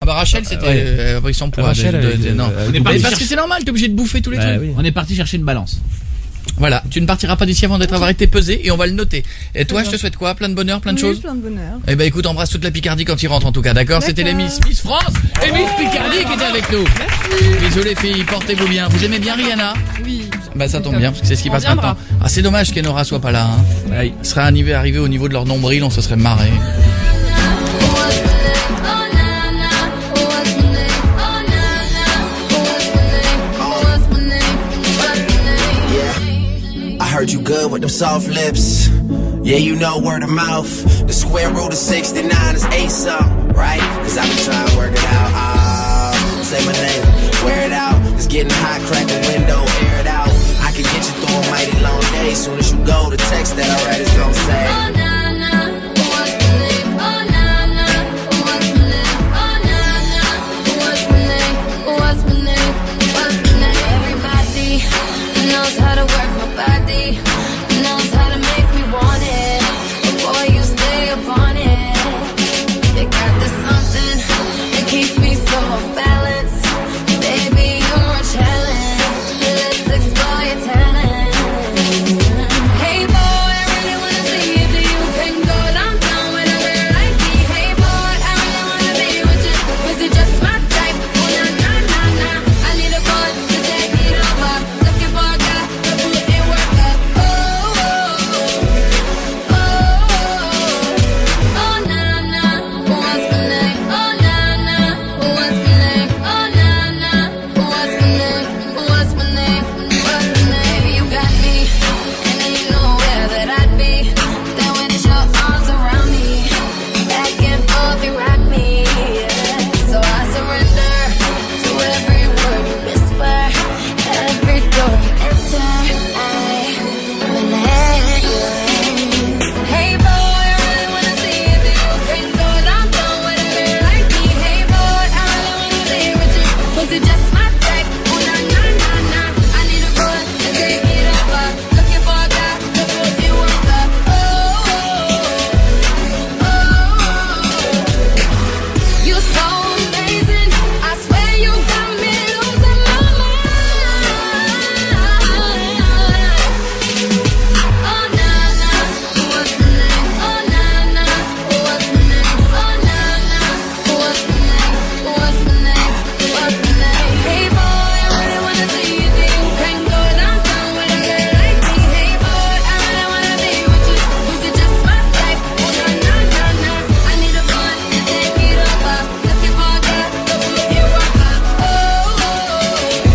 bah Rachel, c'était a pris son poids. Rachel, non. Mais parce que c'est normal, t'es obligé de bouffer tous les trucs. Oui. On est parti chercher une balance. Voilà, tu ne partiras pas d'ici avant avoir été pesé et on va le noter. Et toi, je te souhaite quoi? Plein de bonheur, plein de choses? Plein de bonheur. Eh ben écoute, embrasse toute la Picardie quand ils rentrent en tout cas, d'accord? C'était les Miss France et Miss Picardie qui étaient avec nous. Merci. Bisous les filles, portez-vous bien. Vous aimez bien Rihanna? Oui. Bah ça tombe bien parce que c'est ce qui passe viendra. maintenant. Ah c'est dommage qu'Enora soit pas là. Il serait arrivé au niveau de leur nombril, on se serait marré. I heard you good with them soft lips. Yeah, you know word of mouth. The square root of 69 is 8 something, right? Cause I've been trying to work it out. Say my name, wear it out. It's getting hot, crack the window, air it out. I can get you through a mighty long day. Soon as you go, the text that I write is gonna say, oh, nah, nah, what's my name? Oh, nah, nah, what's my name? Oh, nah, nah, what's my name? What's my name? What's my name? Everybody knows how to work my body, knows how to make me want it. But boy, you stay upon it. You got this something that keeps me so off balance. Baby, you're a challenge. Let's explore your talent. Hey boy, I really wanna see if you can go downtown whenever you like me. Hey boy, I really wanna be with you. Cause you're just my type. Oh nah, nah, nah, nah. I need a boy to take it over. Looking for a guy to put in work up. Oh, oh, oh, oh, oh, nah, nah. What's my name? Oh, nah, nah. What's my name? Oh, nah, nah. What's my name? What's my name? What's my name? You got me, and then you know where that I'd be. Then when it's your arms around me, back and forth you rock me. So I surrender to every word you whisper, every door you enter. I'm in you. Hey boy, I really wanna see if you can go downtown whenever you like me. Hey boy, I really wanna be with you. Was it just my type? Oh nah, nah, nah, nah. I need a boy to take it over. Looking for a guy to put in work up. Oh, oh, oh, oh. You're so amazing. I swear you got me losing my mind. Oh nah, nah. What's my name? Oh nah, nah. What's my name? Oh nah, nah. What's my name? What's my name? What's my name? Hey boy, I really wanna see if you can go downtown whenever you like me. Hey boy, I really wanna be with you. Cause you're just my type. Oh nah, nah, nah, nah. I need a boy to take it over. Looking for a guy to put in work up. Oh, oh, oh,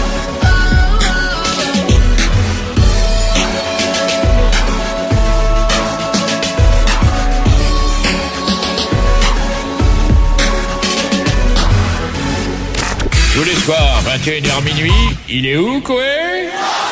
Tous les soirs, 21h minuit, il est où, Koé?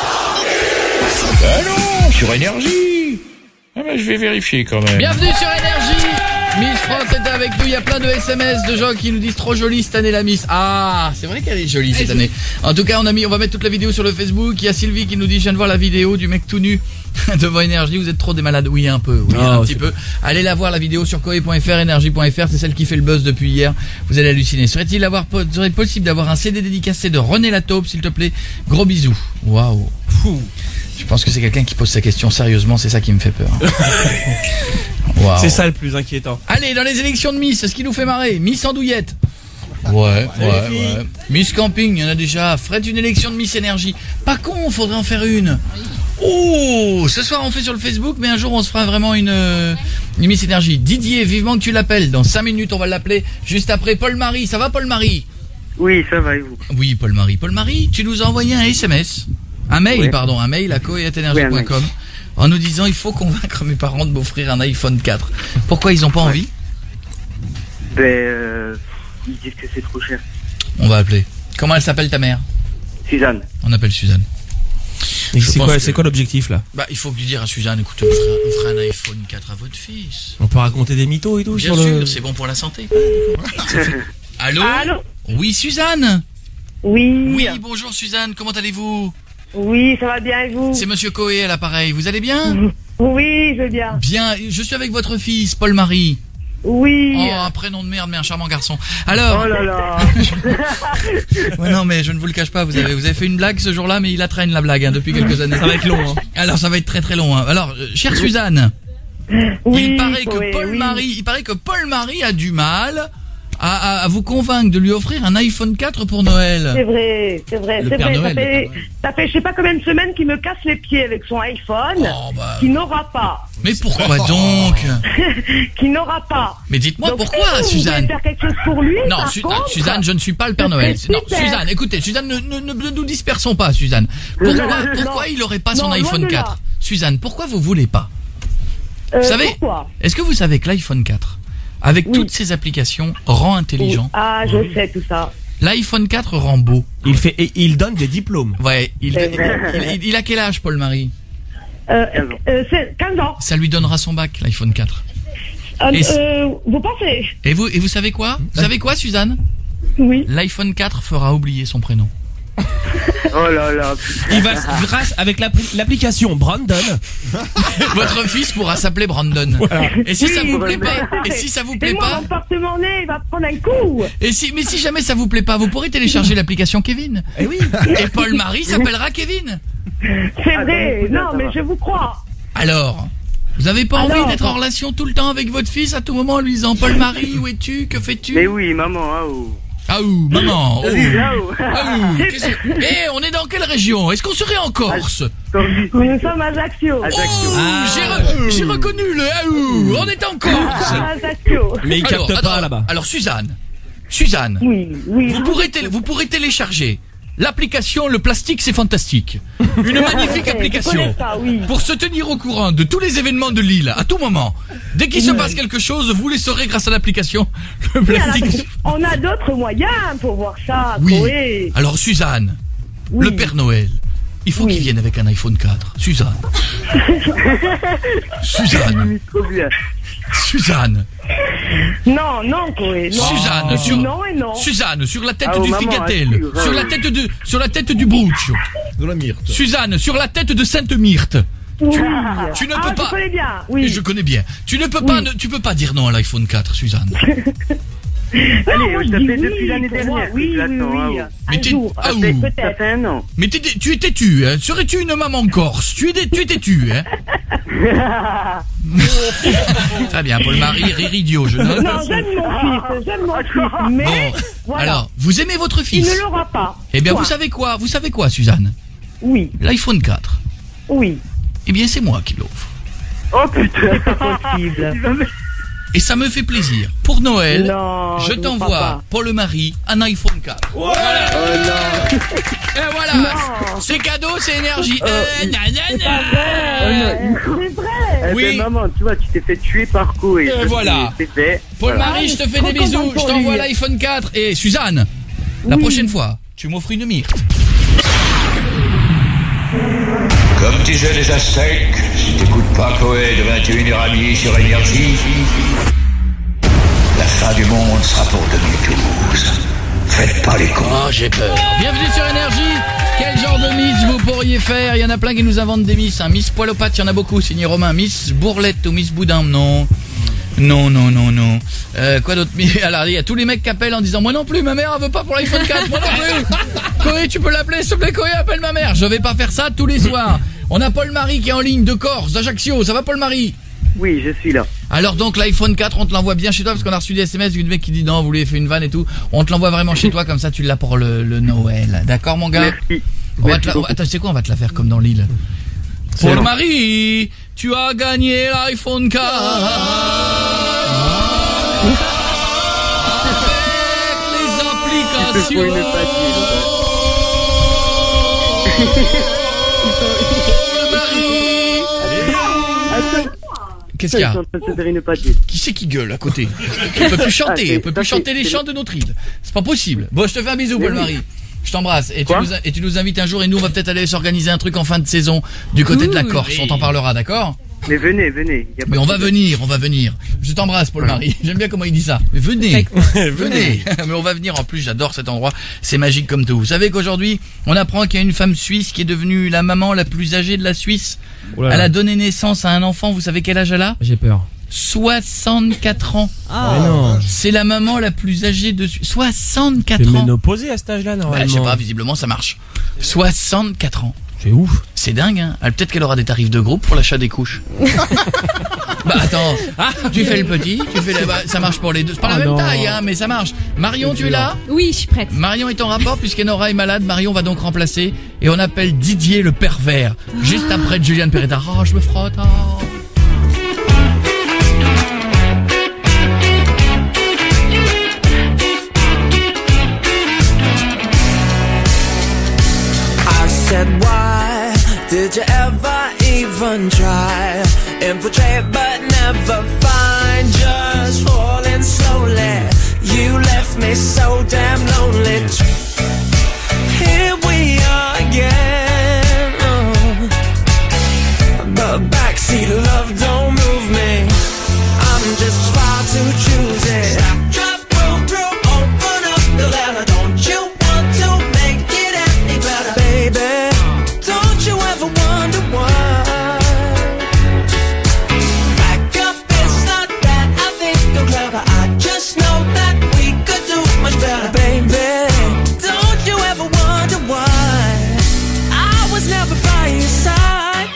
Ah non, sur Énergie. Ah bah je vais vérifier quand même. Bienvenue sur Énergie. Miss France est avec nous, il y a plein de SMS de gens qui nous disent trop jolie cette année la Miss. Ah, c'est vrai qu'elle est jolie cette année. En tout cas, on va mettre toute la vidéo sur le Facebook. Il y a Sylvie qui nous dit je viens de voir la vidéo du mec tout nu devant Énergie, vous êtes trop des malades. Oui, un peu, oui, un petit peu. Allez la voir la vidéo sur koé.fr, énergie.fr, c'est celle qui fait le buzz depuis hier. Vous allez halluciner. Serait-il possible d'avoir un CD dédicacé de René Lataupe, s'il te plaît? Gros bisous. Waouh. Je pense que c'est quelqu'un qui pose sa question sérieusement, c'est ça qui me fait peur. Wow. C'est ça le plus inquiétant. Allez, dans les élections de Miss, ce qui nous fait marrer, Miss Andouillette. Ouais. Miss Camping, il y en a déjà. Faites une élection de Miss Énergie. Pas con, faudrait en faire une. Oh, ce soir on fait sur le Facebook, mais un jour on se fera vraiment une Miss Énergie. Didier, vivement que tu l'appelles. Dans 5 minutes, on va l'appeler. Juste après, Paul-Marie. Ça va, Paul-Marie? Oui, ça va et vous? Oui, Paul-Marie. Paul-Marie, tu nous as envoyé un SMS. Un mail à koé@energie.com. En nous disant, il faut convaincre mes parents de m'offrir un iPhone 4. Pourquoi ils ont pas envie? Ils disent que c'est trop cher. On va appeler. Comment elle s'appelle ta mère? Suzanne. On appelle Suzanne. Et c'est quoi l'objectif là? Bah, il faut que tu dises à Suzanne, écoute, on fera un iPhone 4 à votre fils. On peut raconter des mythos et tout. Bien sûr, c'est bon pour la santé. Allô? Allô? Oui, Suzanne? Oui. Oui, bonjour Suzanne, comment allez-vous? Oui, ça va bien et vous? C'est Monsieur Coé à l'appareil, vous allez bien? Oui, je vais bien. Bien, je suis avec votre fils, Paul-Marie. Oui. Oh, un prénom de merde, mais un charmant garçon. Alors. Oh là là. Ouais, non, mais je ne vous le cache pas, vous avez fait une blague ce jour-là, mais il la traîne la blague, depuis quelques années. Ça va être long, hein. Alors, ça va être très très long, hein. Alors, chère Suzanne. Oui, Il paraît Koé, que Paul Marie a du mal à vous convaincre de lui offrir un iPhone 4 pour Noël. C'est vrai, c'est vrai, Le c'est Père vrai. Noël, Ça fait je sais pas combien de semaines qu'il me casse les pieds avec son iPhone, Oh, bah. qu'il n'aura pas. Mais pourquoi donc? Qu'il n'aura pas. Mais dites-moi Donc, pourquoi, est-ce que Suzanne? Vous voulez faire quelque chose pour lui? Non, par contre Suzanne, je ne suis pas le Père Noël. serait Non, super. Suzanne, écoutez, Suzanne, ne nous dispersons pas, Suzanne. Pourquoi il aurait pas son Non, iPhone loin de là. 4? Suzanne, pourquoi vous voulez pas? Vous savez, Pourquoi? est-ce que vous savez que l'iPhone 4, avec toutes ses applications, rend intelligent? Ah, je sais tout ça. L'iPhone 4 rend beau. Il donne des diplômes. Ouais, il a quel âge, Paul-Marie? C'est 15 ans. Ça lui donnera son bac, l'iPhone 4. Vous pensez? Et vous savez quoi? Vous savez quoi, Suzanne? Oui. L'iPhone 4 fera oublier son prénom. Oh là là. Il va, grâce avec l'application Brandon. Votre fils pourra s'appeler Brandon. Voilà. Et si Oui, ça vous plaît bah, pas, et si ça vous plaît Et moi, pas, mon porte-monnaie, il va prendre un coup. mais si jamais ça vous plaît pas, vous pourrez télécharger l'application Kevin. Eh oui. Et Paul-Marie s'appellera Kevin. C'est vrai. ben, Non, ça mais va. je vous crois. Alors, vous avez pas Alors, envie d'être en bon. relation tout le temps avec votre fils à tout moment en lui disant Paul-Marie, où es-tu? Que fais-tu? Mais oui, maman, ah oh. Ah ouh, maman. Oh. Là, oh. Ah ouh, Eh, on est dans quelle région? Est-ce qu'on serait en Corse? Nous sommes à Ajaccio. Oh, Ajaccio. j'ai reconnu le ah ouh, on est en Corse. À Ajaccio. Mais il capte Alors, pas là-bas. Alors Suzanne, Oui, oui. vous pourrez télécharger l'application Le Plastique c'est fantastique. Une magnifique Je application connais ça, oui. pour se tenir au courant de tous les événements de l'île à tout moment. Dès qu'il se passe quelque chose, vous les saurez grâce à l'application Le Oui, alors, Plastique. on a d'autres moyens pour voir ça. Oui. Koé. Alors Suzanne, Oui. le Père Noël, il faut Oui. qu'il vienne avec un iPhone 4. Suzanne. Suzanne. Trop bien. Suzanne. Non, non, Koé. Non. Suzanne, sur Non et non. Suzanne, sur la tête Ah, oh, du maman, Figatel, assure, sur ah, la tête du Bruccio. De la myrte. Suzanne, sur la tête de Sainte-Myrte. Oui. Tu ne Ah, peux pas. je connais bien. Et Oui. je connais bien. Tu ne peux pas, tu peux pas dire non à l'iPhone 4, Suzanne. Allez, moi, je je dis t'appelle oui, depuis l'année pour moi. dernière. Oui, je oui, l'attends, oui. ah oh. Mais Un t'es- jour. ah, Ça ouh. fait Peut-être. un an. Mais tu es têtu, hein. Serais-tu une maman corse? Tu es têtu, hein. Très bien, Paul-Marie, rire idiot, je note. Non, j'aime mon fils, mais Bon, voilà. alors, vous aimez votre Il fils? ne l'aura pas. Eh bien, Toi. vous savez quoi, Suzanne? Oui, L'iPhone 4. oui. Eh bien, c'est moi qui l'offre. Oh putain. Possible. Il va me- Et ça me fait plaisir. Pour Noël, Non, je je t'envoie, crois pas. Paul-Marie, un iPhone 4. Voilà. Oh non. Et voilà. Non. C'est cadeau, c'est énergie. C'est pas vrai. C'est vrai. Eh Oui. ben, maman, tu vois, tu t'es fait tuer par Koé. Et voilà. C'est fait. Paul-Marie, je te fais trop des bisous. contente Je pour t'envoie lui. l'iPhone 4. Et Suzanne, la Oui. prochaine fois, tu m'offres une myrte. Comme disaient les Aztèques, si t'écoutes pas Coé de 21h30 sur Énergie, la fin du monde sera pour 2012. Faites pas les cons. Oh, j'ai peur. Bienvenue sur Énergie. Quel genre de miss vous pourriez faire? Il y en a plein qui nous inventent des miss. Miss Poil aux pattes, il y en a beaucoup. Signé Romain. Miss Bourlette ou Miss Boudin, non. Non. Quoi d'autre? Alors, il y a tous les mecs qui appellent en disant moi non plus, ma mère elle veut pas pour l'iPhone 4. Moi non plus. Corée, tu peux l'appeler, s'il te plaît, Corée, appelle ma mère. Je vais pas faire ça tous les soirs. On a Paul-Marie qui est en ligne de Corse, d'Ajaccio. Ça va, Paul-Marie? Oui, je suis là. Alors donc l'iPhone 4, on te l'envoie bien chez toi parce qu'on a reçu des SMS du mec qui dit non, vous lui avez fait une vanne et tout. On te l'envoie vraiment chez toi, comme ça tu l'as pour le Noël. D'accord, mon gars? Merci. Attends, tu sais quoi, on va te la faire comme dans l'île. Paul-Marie, tu as gagné l'iPhone 4. Avec les Tu peux applications. Attends, Qu'est-ce qu'il y ils a? sont en train de se faire une pâtée. Qui c'est qui gueule à côté? On peut plus chanter, on peut plus chanter les chants de notre île. C'est pas possible. Bon, je te fais un bisou, Mais Paul-Marie. Je t'embrasse. Et tu nous invites un jour et nous on va peut-être aller s'organiser un truc en fin de saison du côté de la Corse. On t'en parlera, d'accord? Mais venez. Y a pas Mais on de va problème. venir. Je t'embrasse, Paul-Marie. J'aime bien comment il dit ça. Mais venez. Venez. Mais on va venir. En plus, j'adore cet endroit. C'est magique comme tout. Vous savez qu'aujourd'hui, on apprend qu'il y a une femme suisse qui est devenue la maman la plus âgée de la Suisse. Elle a donné naissance à un enfant. Vous savez quel âge elle a? J'ai peur. 64 ans. Ah non. C'est la maman la plus âgée de Suisse. 64 C'est ans. ménopausé à cet âge-là, Bah, normalement. je sais pas, visiblement ça marche. 64 ans. C'est ouf. C'est dingue, hein. Peut-être qu'elle aura des tarifs de groupe pour l'achat des couches. Bah attends, tu fais le petit, ça marche pour les deux. C'est pas la même non. taille, hein, mais ça marche. Marion, tu es là? Oui, je suis prête. Marion est en rapport puisqu'Enora est malade. Marion va donc remplacer et on appelle Didier le pervers. Juste après de Juliane Peretta. Oh, je me frotte. Oh. I said, why did you ever even try? Infiltrate but never find. Just falling slowly. You left me so damn lonely. Here we are again. But backseat love don't move me. I'm just far too choosy. Stop, drop, roll, open up the letter. Don't you want to make it any better? Baby, don't you ever wonder why? Back up, it's not that I think I'm clever. I just know that we could do much better. Baby, don't you ever wonder why I was never by your side?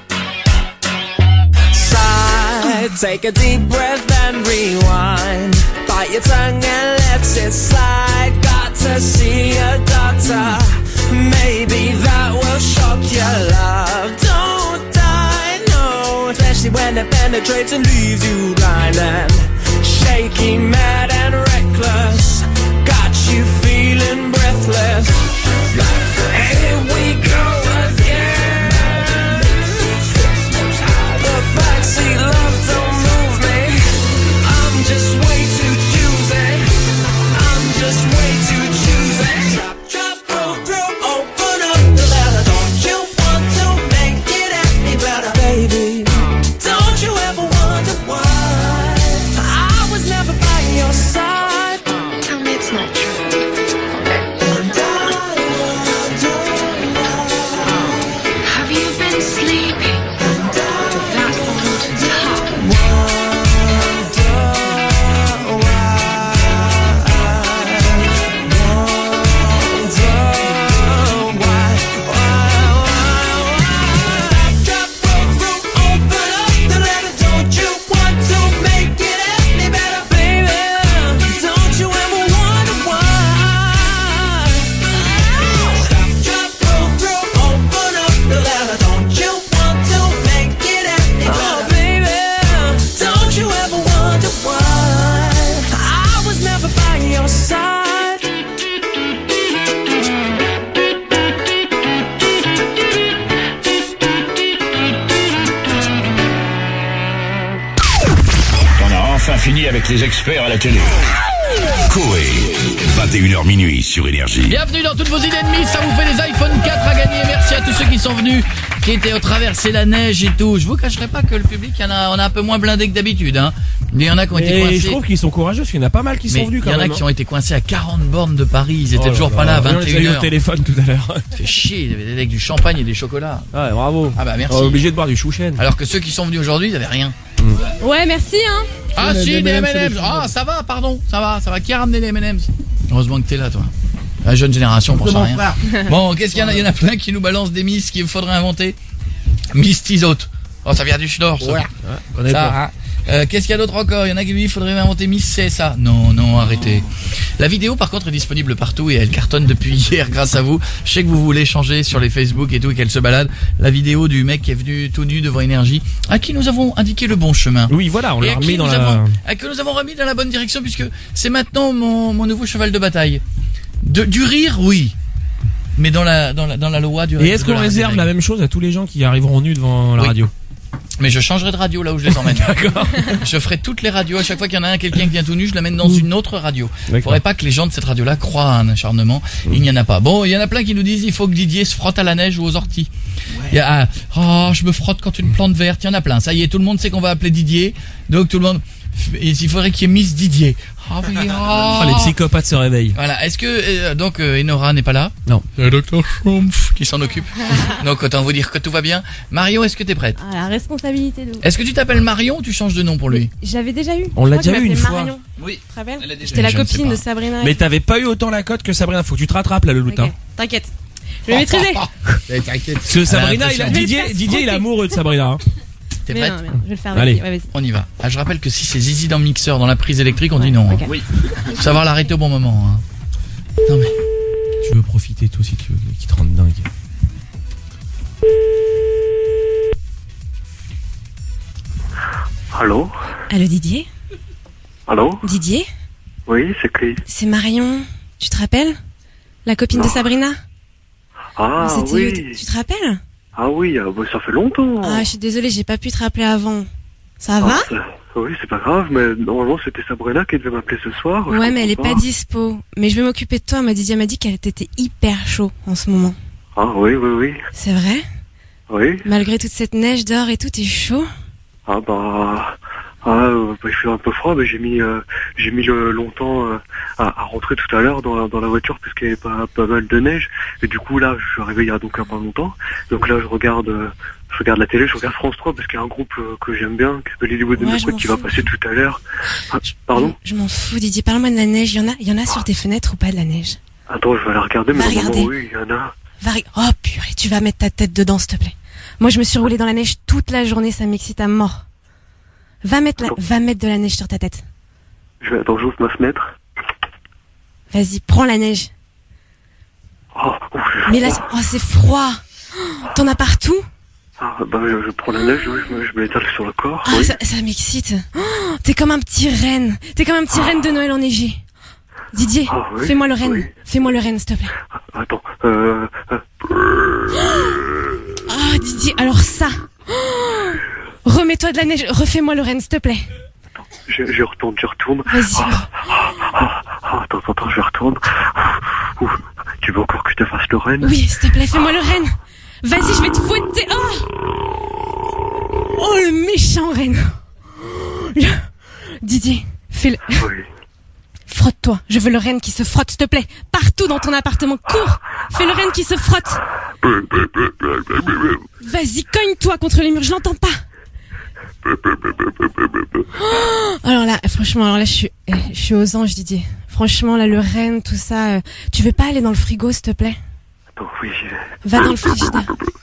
Take a deep breath and rewind. Bite your tongue and let it slide. Got to see a doctor. Maybe that will shock your love. Don't die, no. Especially when it penetrates and leaves you blind and shaky, mad and reckless. Got you feeling breathless. Here we go again. The backseat love don't move me. I'm just way too choosy. I'm just way too choosy. Drop, roll, open up the letter. Don't you want to make it any better? Baby, don't you ever wonder why I was never by your side? Tell me it's not true. Have you been sleeping? That old top. On a enfin fini avec les experts à la télé. Coé, 21h minuit sur Énergie. Bienvenue dans toutes vos idées de Miss, ça vous fait des iPhone 4 à gagner. Merci à tous ceux qui sont venus, qui étaient au traverser la neige et tout. Je vous cacherai pas que le public, on a un peu moins blindé que d'habitude, hein. Mais il y en a qui ont été Et coincés. je trouve qu'ils sont courageux parce qu'il y en a pas mal qui Mais sont venus il quand y en même. a qui ont été coincés à 40 bornes de Paris, ils étaient Oh toujours là pas là à là. On les a eu au 21h. téléphone tout à l'heure. Ça fait chier, il y avait avec du champagne et des chocolats. Ouais, bravo. Ah bah merci. On est obligé de boire du chouchen. Alors que ceux qui sont venus aujourd'hui, ils avaient rien. Ouais, merci, hein. Ah Ouais, si, des des M&M's, M&M's. c'est Ah ça va, pardon, ça va. Qui a ramené les M&M's? Heureusement que t'es là, toi. La jeune génération pense à rien. Bon, qu'est-ce qu'il y en a? Il y en a plein qui nous balancent des Miss qu'il faudrait inventer. Miss Tizote. Oh, ça vient du Nord, ça. Connais Ça, pas. hein. Qu'est-ce qu'il y a d'autre encore? Il y en a qui lui il faudrait inventer Miss CSA. Non, arrêtez. La vidéo par contre est disponible partout et elle cartonne depuis hier grâce à vous. Je sais que vous voulez changer sur les Facebook et tout et qu'elle se balade. La vidéo du mec qui est venu tout nu devant Énergie, à qui nous avons indiqué le bon chemin. Oui, voilà, on Et l'a à qui remis dans nous la... à que nous avons remis dans la bonne direction puisque c'est maintenant mon nouveau cheval de bataille. Du rire, oui. Mais dans la loi du Et est-ce qu'on réserve la même chose à tous les gens qui arriveront nus devant la Oui. radio? Mais je changerai de radio là où je les emmène. D'accord. Je ferai toutes les radios. À chaque fois qu'il y en a un, quelqu'un qui vient tout nu, je l'amène dans une autre radio. Il faudrait pas que les gens de cette radio-là croient à un acharnement. Il n'y en a pas. Bon, il y en a plein qui nous disent il faut que Didier se frotte à la neige ou aux orties. Il y a je me frotte quand une plante verte. Il y en a plein. Ça y est, tout le monde sait qu'on va appeler Didier. Donc tout le monde. Il faudrait qu'il y ait Miss Didier. Les psychopathes se réveillent. Voilà. Est-ce que donc Enora n'est pas là? Non. C'est le docteur Schrumpf qui s'en occupe. Donc autant vous dire que tout va bien. Marion, est-ce que t'es prête? Ah, la responsabilité de. Est-ce que tu t'appelles Marion ou tu changes de nom pour lui? J'avais déjà eu. On Je l'a crois déjà qu'il eu une m'appelait fois. Marion. Oui. Tu te rappelles? Elle a déjà J'étais eu, la je ne sais copine pas. de Sabrina. Mais t'avais pas eu autant la cote que Sabrina. Faut que tu te rattrapes là, le loup. Ok, t'inquiète. Je vais maîtriser. T'inquiète. Parce que Sabrina, Elle a Didier, il est amoureux de Sabrina. Hein. T'es Mais prête? non, je vais le faire. Allez. Ouais, vas-y. On y va. Ah, je rappelle que si c'est zizi dans le mixeur, dans la prise électrique, on dit non. ok. Hein. Oui. Faut savoir l'arrêter au bon moment. Hein. Non mais. Tu veux profiter toi aussi, tu veux qui te rende dingue. Allô? Allô Didier? Allô? Didier? Oui, c'est qui? C'est Marion. Tu te rappelles? La copine de Sabrina? Ah On s'était oui. eu- Tu te rappelles? Ah oui, ça fait longtemps. Ah, je suis désolée, j'ai pas pu te rappeler avant. Ça va? Oui, c'est pas grave, mais normalement c'était Sabrina qui devait m'appeler ce soir. je Ouais, mais elle est comprends pas dispo. Mais je vais m'occuper de toi. Didier m'a dit qu'elle était hyper chaud en ce moment. Ah oui, oui, oui. C'est vrai? Oui. Malgré toute cette neige dehors et tout, t'es chaud? Ah il fait un peu froid, mais j'ai mis longtemps à rentrer tout à l'heure dans la voiture parce qu'il y avait pas mal de neige. Et du coup là, je suis arrivé il y a donc un pas longtemps. Donc là, je regarde la télé, je regarde France 3 parce qu'il y a un groupe que j'aime bien qui s'appelle Hollywood Ouais, je m'en qui va fous. passer tout à l'heure. Ah, pardon? Je m'en fous, Didier. Parle-moi de la neige. Il y en a sur tes fenêtres ou pas de la neige? Attends, je vais aller regarder, mais Va normalement regarder. oui, il y en a. Oh purée, tu vas mettre ta tête dedans, s'il te plaît. Moi, je me suis roulée dans la neige toute la journée, ça m'excite à mort. Va mettre de la neige sur ta tête. J'ouvre ma fenêtre. Vas-y, prends la neige. Oh, Mais là, c'est froid. Oh, t'en as partout? je prends la neige, oui, je me l'étale sur le corps. Ah, oui. ça m'excite. Oh, t'es comme un petit renne. T'es comme un petit renne de Noël enneigé. Didier, Ah, oui, fais-moi le renne. oui. Fais-moi le renne, s'il te plaît. Attends, Ah, Didier, alors ça. Oh, remets-toi de la neige. Refais-moi le renne, s'il te plaît. je retourne. Vas-y. Attends, je retourne. Ouh, tu veux encore que je te fasse le renne? Oui, s'il te plaît, fais-moi le renne. Vas-y, je vais te fouetter. Oh, le méchant renne. Didier, fais-le. Oui. Frotte-toi. Je veux le renne qui se frotte, s'il te plaît. Partout dans ton appartement. Cours. Fais le renne qui se frotte. Vas-y, cogne-toi contre les murs. Je l'entends pas. Oh, alors là, franchement, je suis aux anges, Didier. Franchement, là, le renne, tout ça. Tu veux pas aller dans le frigo, s'il te plaît? Attends, oui. Va dans le frigidaire.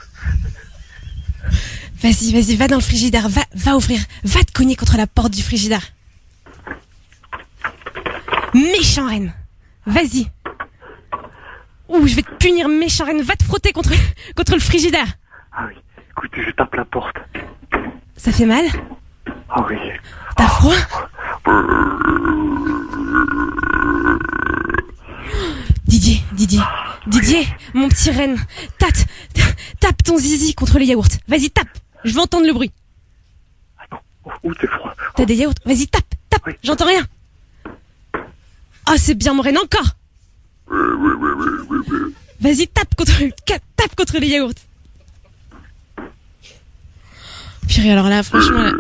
Vas-y, va dans le frigidaire. Va ouvrir. Va te cogner contre la porte du frigidaire. Méchant reine. Vas-y. Ouh, je vais te punir, méchant reine. Va te frotter contre le frigidaire. Ah oui. Écoute, je tape la porte. Ça fait mal? Ah oui. T'as froid? Didier, mon petit renne. Tape ton zizi contre les yaourts. Vas-y, tape. Je veux entendre le bruit. Attends. Ouh, c'est froid. T'as des yaourts? Vas-y, tape. Oui. J'entends rien. Ah, c'est bien, mon renne, encore. Vas-y, tape contre les yaourts. Purée, alors là, franchement, là...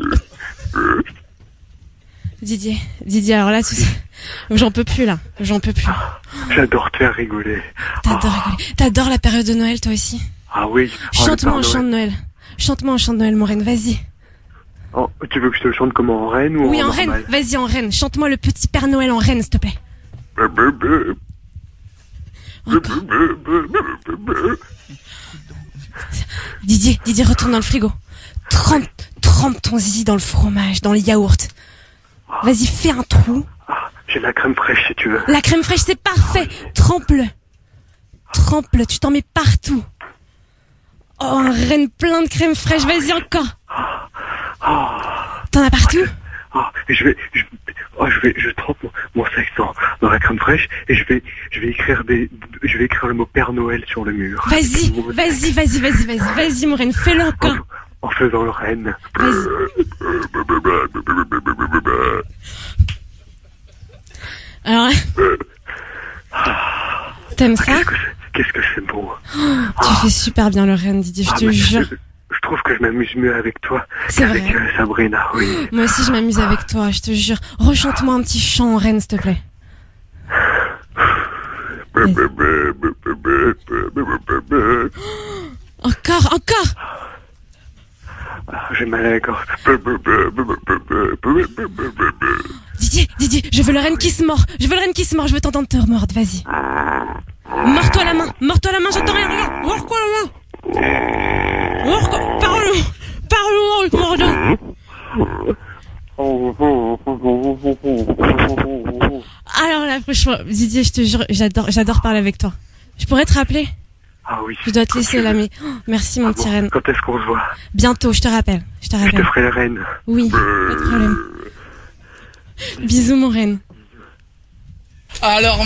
Didier, alors là, j'en peux plus, là. J'en peux plus. J'adore te faire rigoler. T'adores rigoler. T'adores la période de Noël, toi aussi? Ah oui. Chante-moi un chant de Noël. Chante-moi un chant de Noël, mon reine, vas-y. Oh, tu veux que je te chante comme en reine ou oui, en normal? reine. Vas-y, en reine. Chante-moi le petit Père Noël en reine, s'il te plaît. Encore. Didier, retourne dans le frigo. Trempe ton zizi dans le fromage, dans les yaourts. Vas-y, fais un trou. J'ai de la crème fraîche si tu veux. La crème fraîche, c'est parfait. Trempe-le, tu t'en mets partout. Oh, un renne plein de crème fraîche, vas-y encore. T'en as partout? Je trempe mon sexe dans la crème fraîche et je vais écrire le mot Père Noël sur le mur. Vas-y, mon reine, fais-le encore. en faisant le renne. Alors, t'aimes ça? Qu'est-ce que c'est beau. Tu fais super bien le renne, Didier, je te jure. Je trouve que je m'amuse mieux avec toi C'est qu'avec vrai. Sabrina, oui. Moi aussi, je m'amuse avec toi, je te jure. Rechante-moi un petit chant en renne, s'il te plaît. Encore. J'ai mal à la gorge. Didier, je veux le renne qui se mord. Je veux t'entendre te mordre, vas-y. Mords-toi la main, j'entends rien, regarde. Mords-toi la main. Parle-moi avec mordant. Alors là, franchement, Didier, je te jure, j'adore parler avec toi. Je pourrais te rappeler? Ah oui. Je dois te laisser là, mais merci mon petit renne. Quand est-ce qu'on se voit? Bientôt, je te rappelle. Je te ferai le renne. Oui, pas de problème. Bisous mon renne. Alors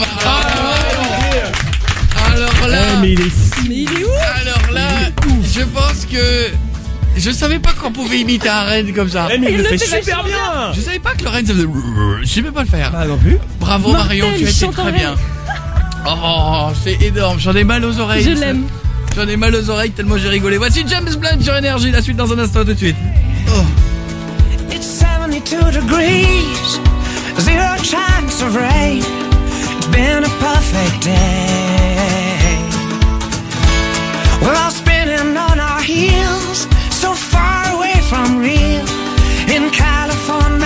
là, mais il est fou. Mais il est où? alors là, je pense que je savais pas qu'on pouvait imiter un renne comme ça. Mais il le fait fait super bien. Je savais pas que le renne ça faisait. Je savais pas le faire. Bah non plus. Bravo Mortel, Marion, tu as été chante en très renne. bien. Oh, c'est énorme. J'en ai mal aux oreilles. Je l'aime. J'en ai mal aux oreilles tellement j'ai rigolé. Voici James Blunt sur Énergie. La suite dans un instant tout de suite. Oh. It's 72 degrees, 0 chance of rain. It's been a perfect day. We're all spinning on our heels, so far away from real in California.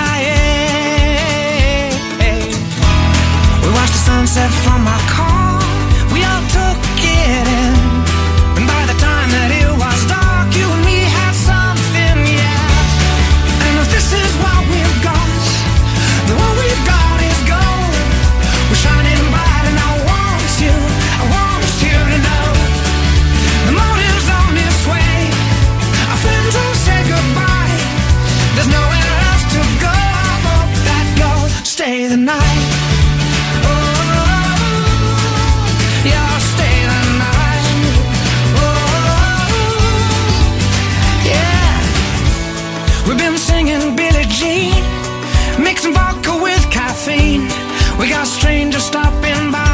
We watched the sunset from our car, we all took it in. And by the time that it was dark, you and me had something, yeah. And if this is what we've got, then what we've got is gold. We're shining bright and I want you to know. The morning's on its way, our friends will say goodbye. There's nowhere else to go, I hope that you'll stay the night. We've been singing Billie Jean, mixing vodka with caffeine. We got strangers stopping by.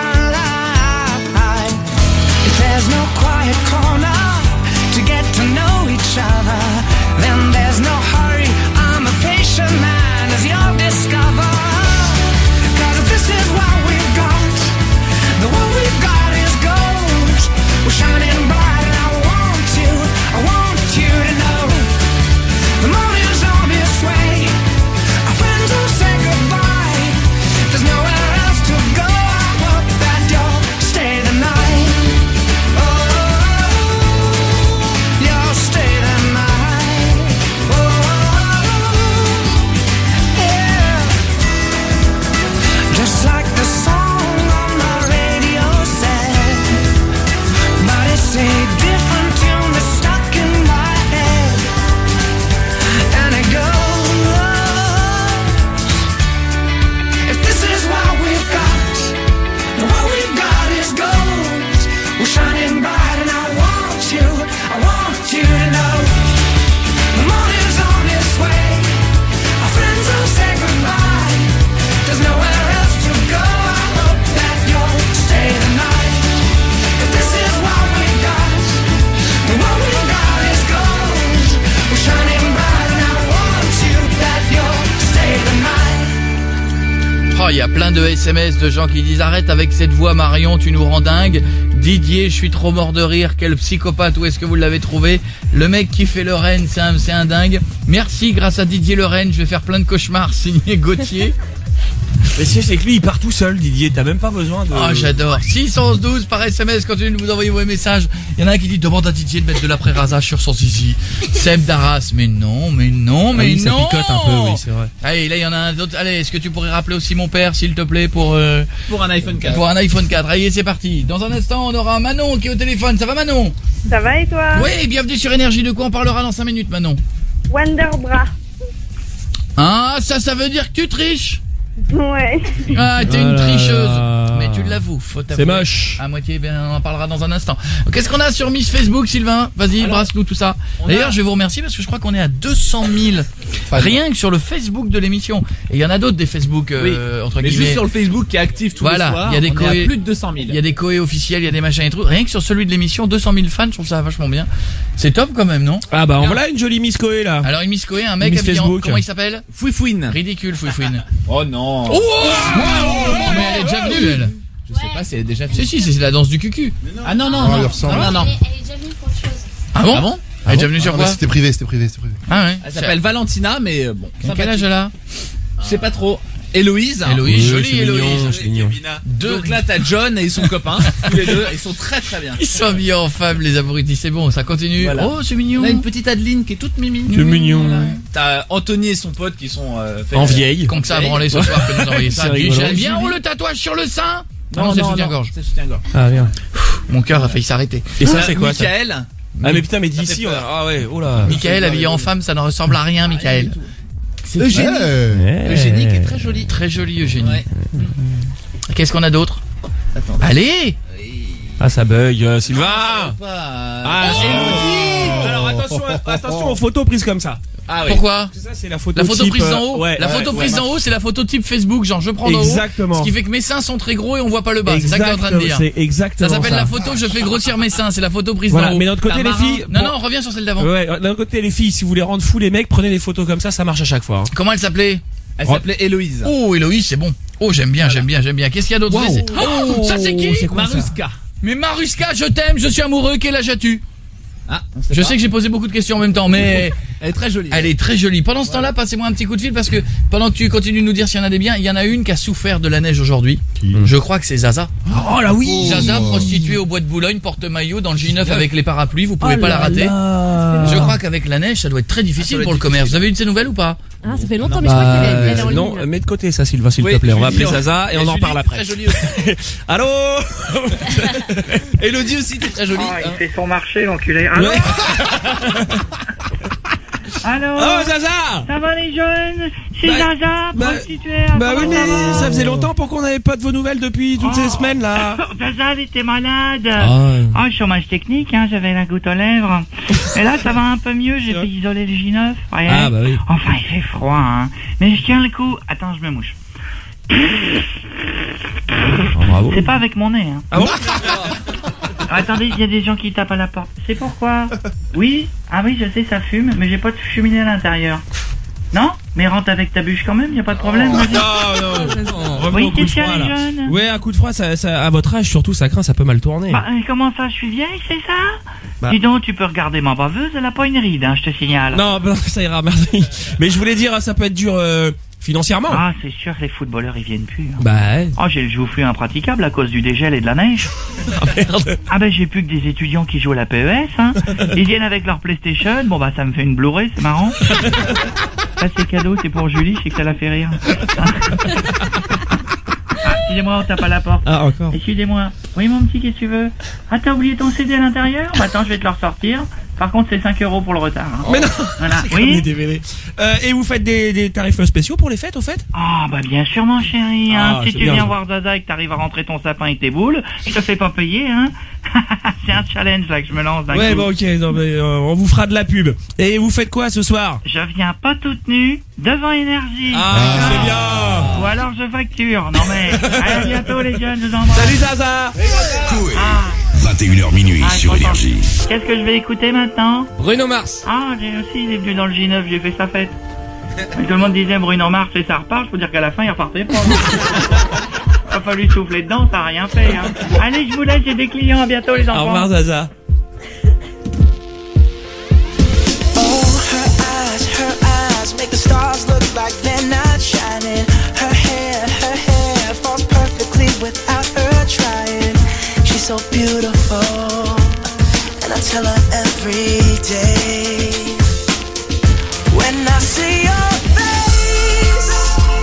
If there's no quiet corner to get to know each other, then there's no hurry. I'm a patient man, as you'll discover. 'Cause if this is what we've got, then what we've got is gold. We're shining bright and I want you to know. The morning's on its way, our friends will say goodbye. There's nowhere else to go, I hope that you'll stay the night. Oh, you'll stay the night. Oh, yeah. Just like the song on the radio said, but it's a different tune that's stuck in my head. And it goes, if this is what we've got, then what we've got is gold. We're shining bright and I want you to know. The morning's on its way, our friends will say goodbye. There's nowhere else to go, I hope that you'll stay the night. If this is what we've got, then what we've got is gold. We're shining bright and I want you that you'll stay the night. Oh, il y a plein de SMS de gens qui disent arrête avec cette voix Marion, tu nous rends dingue. Didier, je suis trop mort de rire, quel psychopathe, où est-ce que vous l'avez trouvé? Le mec qui fait le renne, c'est un dingue. Merci, grâce à Didier le renne, je vais faire plein de cauchemars, signé Gauthier. Mais c'est que lui, il part tout seul, Didier. T'as même pas besoin de. Oh, j'adore. 612 par SMS, continuez de vous envoyer vos messages. Il y en a un qui dit demande à Didier de mettre de l'après-rasage sur son zizi. Seb d'Arras, mais non. Oui, ça picote un peu, oui, c'est vrai. Allez, là il y en a un autre. Allez, est-ce que tu pourrais rappeler aussi mon père, s'il te plaît, pour un iPhone 4. Pour un iPhone 4. Allez, c'est parti. Dans un instant, on aura Manon qui est au téléphone. Ça va, Manon? Ça va et toi? Oui, bienvenue sur Énergie. De quoi on parlera dans 5 minutes, Manon? Wonderbra. Ah, ça veut dire que tu triches. Ouais. Ah, t'es une tricheuse. Mais tu l'avoue. C'est moche. À moitié, bien, on en parlera dans un instant. Qu'est-ce qu'on a sur Miss Facebook, Sylvain? Vas-y, brasse-nous tout ça. D'ailleurs, je vais vous remercier parce que je crois qu'on est à 200 000 rien que sur le Facebook de l'émission. Et il y en a d'autres des Facebook entre mais guillemets. juste sur le Facebook qui est actif tous les soirs. Il y a des on est à plus de 200 000. Il y a des coés officiels, il y a des machins et tout. Rien que sur celui de l'émission, 200 000 fans, je trouve ça vachement bien. C'est top quand même, non? Ah bah voilà une jolie Miss Coé là. Alors une Miss Coé, un mec Miss habillé en... Facebook. Comment il s'appelle? Fouifouine. Ridicule, Fouifouine. Oh non. Mais elle est déjà venue, elle. Je sais pas si elle est déjà venue. Si, c'est la danse du cucu. Ah non. Non, il ressemble. Non. Elle est déjà venue pour autre chose. Ah bon? Elle est déjà venue sur quoi? C'était privé. Ah ouais. Elle s'appelle Valentina, mais bon. Quel âge elle a? Je sais pas trop. Héloïse. Jolie Héloïse. Donc là t'as John et son copain, tous les deux, ils sont très très bien. Ils sont habillés en femme, les abrutis, c'est bon, ça continue. Voilà. Oh, c'est mignon. On a une petite Adeline qui est toute mimi. C'est mignon. Voilà. T'as Anthony et son pote qui sont en vieille. Comme ça a branlé ce soir que nous envoyez ça. C'est rigolo. J'aime bien, le tatouage sur le sein. Non, c'est soutien-gorge. C'est soutien-gorge. Ah bien. Mon cœur a failli s'arrêter. Et ça c'est quoi ça? Michael. Ah mais putain mais d'ici ah ouais, oh là. Michael habillé en femme, ça ne ressemble à rien, Michael. Eugénie. Eugénie qui est très jolie. Très jolie Eugénie. Ouais. Qu'est-ce qu'on a d'autre? Attends. Allez. Ah ça bug, Sylvain. Alors attention aux photos prises comme ça. Ah oui. Pourquoi? Ça c'est la photo. La photo type, prise d'en haut. ouais, la photo prise d'en haut, c'est la photo type Facebook, genre je prends d'en haut. Exactement. Ce qui fait que mes seins sont très gros et on voit pas le bas. C'est ça que t'es en train de dire. C'est exactement ça s'appelle la photo je fais grossir mes seins, c'est la photo prise d'en haut. Mais d'un autre côté les filles. Non, on revient sur celle d'avant. Ouais, d'un côté les filles, si vous voulez rendre fous les mecs, prenez des photos comme ça marche à chaque fois. Comment elle s'appelait? Elle s'appelait Héloïse. Oh, Héloïse, c'est bon. Oh, j'aime bien. Qu'est-ce qu'il y a d'autre? Oh, ça c'est qui? Maruska. Mais Maruska, je t'aime, je suis amoureux, quel âge as-tu? Ah, je sais que j'ai posé beaucoup de questions en même temps, mais elle est très jolie. Elle est très jolie. Pendant ce temps-là, passez-moi un petit coup de fil parce que pendant que tu continues de nous dire s'il y en a des biens, il y en a une qui a souffert de la neige aujourd'hui. Je crois que c'est Zaza. Oh là oui. Zaza, prostituée au bois de Boulogne, porte-maillot dans le J9 avec les parapluies. Vous pouvez pas la rater. Je crois qu'avec la neige, ça doit être très difficile pour le commerce. Vous avez eu de ces nouvelles ou pas? Ah, ça fait longtemps, mais je crois qu'elle est en ligne. Non, mets de côté ça, Sylvain, s'il te plaît. On va appeler Zaza et on en parle après. Très jolie aussi. Allô. Elodie aussi, t'es très jolie. Il fait son marché, l'enculé. Allô? Allô? Oh Zaza. Ça va les jeunes? C'est Zaza, prostituée. Bah oui, mais ça faisait longtemps pour qu'on n'avait pas de vos nouvelles depuis toutes ces semaines là. Zaza, elle était malade. Chômage technique, hein, j'avais la goutte aux lèvres. Et là, ça va un peu mieux, j'ai fait isoler le J9. Voyez. Ah bah oui. Enfin, il fait froid, hein. Mais je tiens le coup. Attends, je me mouche. Bravo. C'est pas avec mon nez, hein. Ah bon? Attendez, il y a des gens qui tapent à la porte. C'est pourquoi? Oui? Ah oui, je sais, ça fume, mais j'ai pas de cheminée à l'intérieur. Non? Mais rentre avec ta bûche quand même, y a pas de problème. Vas-y. Non. Oui, Au coup de qu'est-ce qu'il y a, froid, les là. jeunes? Ouais, un coup de froid, ça, à votre âge surtout, ça craint, ça peut mal tourner. Bah, comment ça, je suis vieille, c'est ça? Dis donc, tu peux regarder ma baveuse, elle a pas une ride, hein, je te signale. Non, bah, ça ira, merci. Mais je voulais dire, ça peut être dur financièrement. Ah, c'est sûr que les footballeurs, ils viennent plus. Hein. Bah ouais. Oh, j'ai le joufflu impraticable à cause du dégel et de la neige. Ah merde. Ah ben, j'ai plus que des étudiants qui jouent à la PES, hein. Ils viennent avec leur PlayStation, bon bah, ça me fait une Blu-ray, c'est marrant. Ça, c'est cadeau, c'est pour Julie, je sais que ça la fait rire. Excusez-moi, on tape à la porte. Ah, encore. Excusez-moi. Oui, mon petit, qu'est-ce que tu veux? Ah, t'as oublié ton CD à l'intérieur? Bah, attends, je vais te le ressortir. Par contre, c'est 5 € pour le retard. Hein. Mais non. Voilà. C'est comme Oui. les DVD. Et vous faites des tarifs spéciaux pour les fêtes, au fait? Ah, bah, bien sûr, mon chéri, hein. Ah, Si c'est tu bien, viens ça. voir Zaza et que t'arrives à rentrer ton sapin et tes boules, je te fais pas payer, hein. C'est un challenge, là, que je me lance d'un Ouais, coup. bon, ok, non, mais, on vous fera de la pub. Et vous faites quoi ce soir? Je viens pas toute nue devant Énergie. Ah, c'est bien. Ou alors je facture. Non mais, à bientôt les jeunes, je vous embrasse. Salut Zaza. Coé. Ah. 21h minuit Ah, je sur suis content. Énergie. Qu'est-ce que je vais écouter maintenant? Bruno Mars. Ah, j'ai aussi, il est venu dans le J9, j'ai fait sa fête. Et tout le monde disait Bruno Mars et ça repart, je peux dire qu'à la fin il repartait pas. Il a fallu souffler dedans, ça a rien fait. Hein. Allez, je vous laisse, j'ai des clients, à bientôt les enfants. Au revoir Zaza. Her eyes make the stars look like they're not shining. Her hair falls perfectly without her trying. She's so beautiful, and I tell her every day. When I see your face,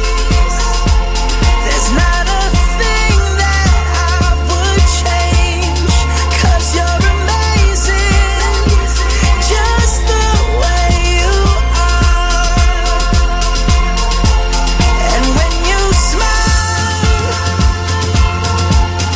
there's not a thing that I would change, 'cause you're amazing, just the way you are. And when you smile,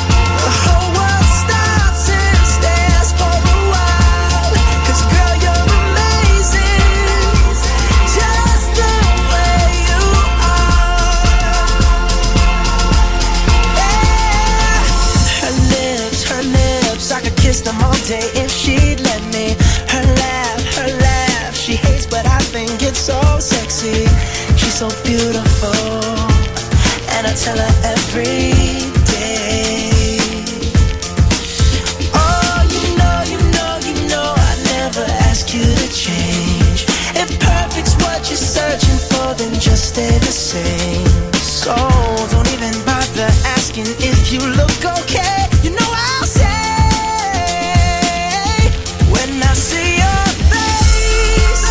kiss them all day if she'd let me. Her laugh, she hates but I think it's so sexy. She's so beautiful, and I tell her every day. Oh, you know, I never ask you to change. If perfect's what you're searching for, then just stay the same. So don't even bother asking if you look okay. You know I'll say when I see your face,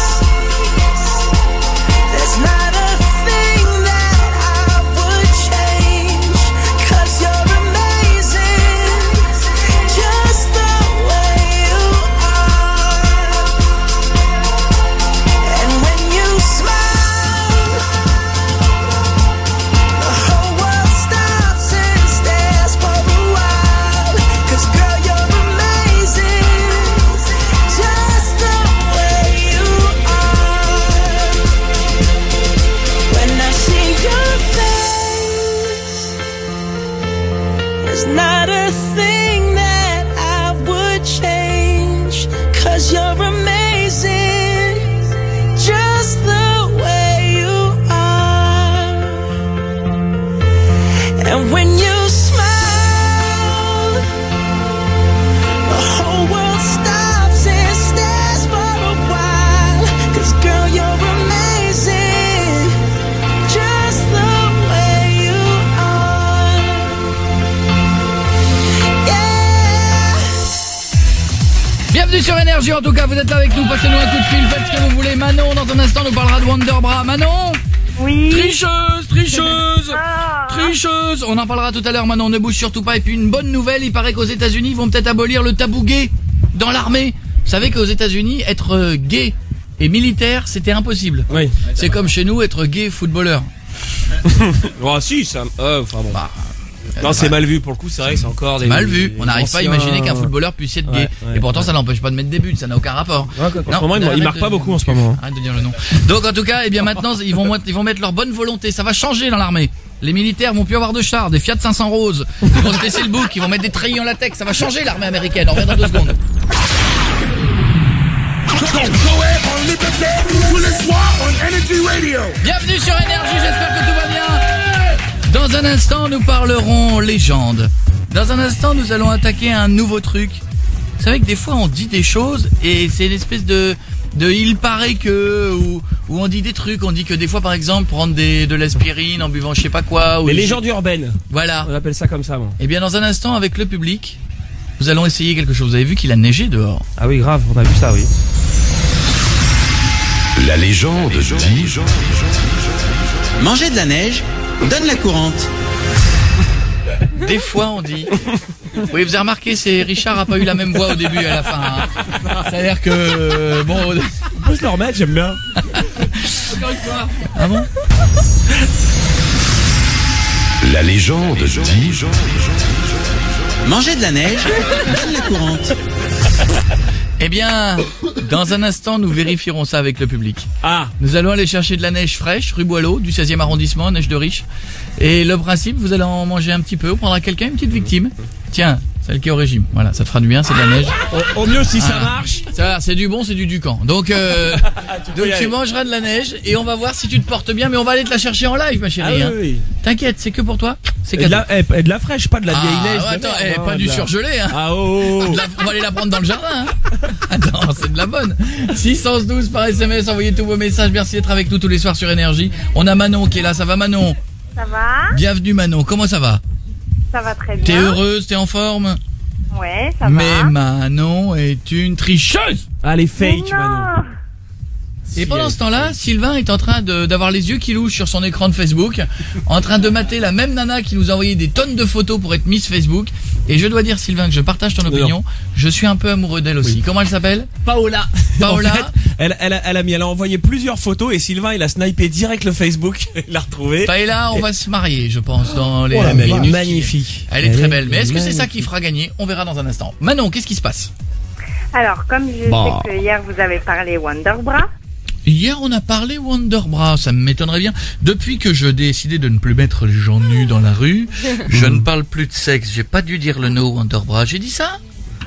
there's not a thing that I would change. 'Cause you're amazing, just the way you are. And when you smile, the whole world stops and stares for a while. 'Cause girl, you're amazing, just the way you are. When I see your face, there's not a thing that I would change. 'Cause you're amazing, just the way you are. And when you smile, the whole world stops and stares for a while. 'Cause girl, you're amazing, just the way you are. Yeah. Bienvenue sur Énergie, en tout cas vous êtes là avec nous, passez-nous un coup de fil, faites ce que vous voulez. Manon dans un instant nous parlera de Wonderbra. Manon, Oui. tricheuse, on en parlera tout à l'heure. Manon, ne bouge surtout pas. Et puis une bonne nouvelle, il paraît qu'aux États-Unis ils vont peut-être abolir le tabou gay dans l'armée. Vous savez qu'aux États-Unis être gay et militaire c'était impossible. Oui. C'est comme chez nous être gay footballeur. Oh si, ça... enfin bon. Non, c'est mal vu pour le coup, c'est vrai que c'est encore des... Mal vu, on n'arrive pas à anciens- imaginer qu'un footballeur puisse être gay. Ouais, Et pourtant ça n'empêche pas de mettre des buts, ça n'a aucun rapport. En ce moment, il marque pas beaucoup en ce moment. Arrête de dire le nom. Donc en tout cas, eh bien maintenant ils vont mettre leur bonne volonté, ça va changer dans l'armée. Les militaires vont plus avoir de chars, des Fiat 500 roses. Ils vont se laisser le bouc, ils vont mettre des treillis en latex, ça va changer l'armée américaine. On revient dans 2 secondes. Bienvenue sur Énergie, j'espère que tout va bien. Dans un instant, nous parlerons légende. Dans un instant, nous allons attaquer un nouveau truc. Vous savez que des fois, on dit des choses et c'est une espèce de il paraît que où on dit des trucs, on dit que des fois par exemple prendre de l'aspirine en buvant je sais pas quoi ou Les légendes urbaines. Voilà. On appelle ça comme ça, moi. Et bien dans un instant avec le public, nous allons essayer quelque chose. Vous avez vu qu'il a neigé dehors. Ah oui, grave, on a vu ça, oui. La légende dit... Manger de la neige donne la courante. Des fois on dit. Oui, vous avez remarqué, c'est Richard a pas eu la même voix au début et à la fin. Hein. Ça a l'air que bon. On peut se le remettre, j'aime bien. Encore une fois. Ah bon? La légende dit... Manger de la neige donne la courante. Eh bien, dans un instant, nous vérifierons ça avec le public. Ah. Nous allons aller chercher de la neige fraîche, rue Boileau, du 16e arrondissement, neige de riche. Et le principe, vous allez en manger un petit peu, on prendra quelqu'un, une petite victime. Tiens, celle qui est au régime. Voilà, ça te fera du bien, c'est de la neige. Au mieux, si ça marche. Ça, c'est du bon, c'est du Ducan. Donc, tu mangeras de la neige et on va voir si tu te portes bien, mais on va aller te la chercher en live, ma chérie. Ah, hein. oui. T'inquiète, c'est que pour toi. C'est Et de la fraîche, pas de la vieille neige. attends, de merde, pas hein, du de la- surgelé. Hein. Ah oh. On va aller la prendre dans le jardin. Hein. Attends, c'est de la bonne. 612 par SMS, envoyez tous vos messages. Merci d'être avec nous tous les soirs sur Énergie. On a Manon qui est là. Ça va, Manon? Ça va? Bienvenue, Manon. Comment ça va? Ça va très bien. T'es heureuse? T'es en forme? Ouais, ça Mais va. Manon est une tricheuse. Ah, les fake, Mais non. Manon. Et pendant ce temps-là, Sylvain est en train d'avoir les yeux qui louchent sur son écran de Facebook, en train de mater la même nana qui nous a envoyé des tonnes de photos pour être Miss Facebook. Et je dois dire, Sylvain, que je partage ton opinion. Je suis un peu amoureux d'elle aussi. Oui. Comment elle s'appelle? Paola. Paola. En fait, elle a envoyé plusieurs photos et Sylvain il a snipé direct le Facebook, il l'a retrouvé. Paola, on va se marier, je pense, dans les Oh là, minutes qui- magnifique. Elle est très belle. Mais est-ce que c'est magnifique. ça qui fera gagner? On verra dans un instant. Manon, qu'est-ce qui se passe? Alors, comme je Bah. sais que hier vous avez parlé Wonderbra, Hier, on a parlé Wonderbra, ça m'étonnerait bien. Depuis que je décidé de ne plus mettre les gens nus dans la rue, je ne parle plus de sexe. J'ai pas dû dire le mot Wonderbra. J'ai dit ça?